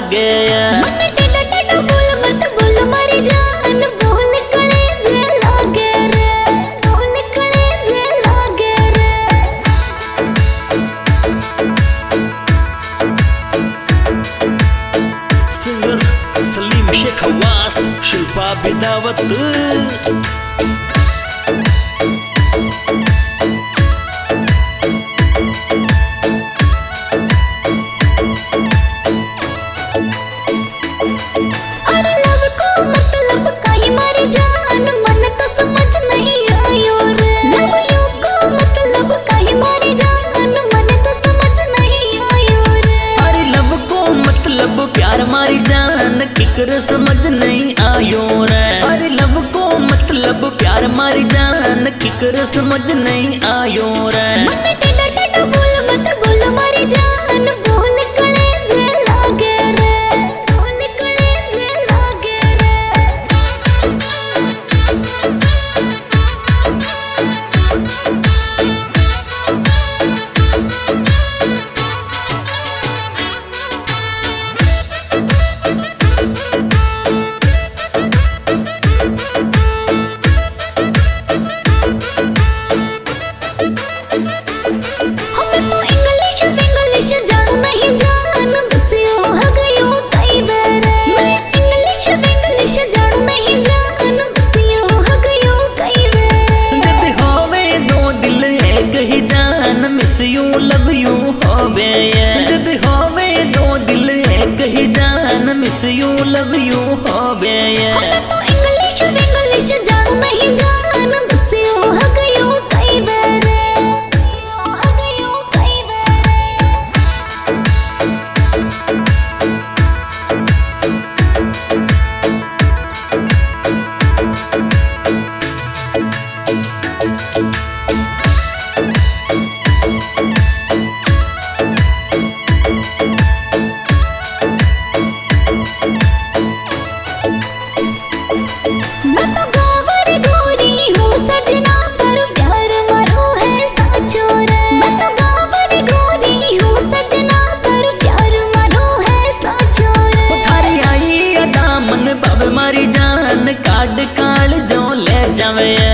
लागे। मन टेढ़ा टेढ़ा बोल मत बोल मारी जान, बोल कलेजे लागे रे, बोल कलेजे लागे रे। सिंगर सलीम शेख हवास, शिल्पा बिदावत। प्यार मारी जान किकर समझ नहीं आयो रे। अरे लब को मतलब प्यार मारी जान किकर समझ नहीं आयो रे। मन टेढ़ा टेढ़ा बोल मत बोल मारी जान, बोल कलेजे लागे रे, बोल कलेजे लागे रे। लव यू होवे जद होवे दो दिल एक ही जान, मिस यू लव यू होवे। तो इंग्लिश विंग्लिश जानू नहीं जान, मिस यू हग यू कई बेरे, हग यू कई बेरे। मारी जान काट काल जो ले जावे।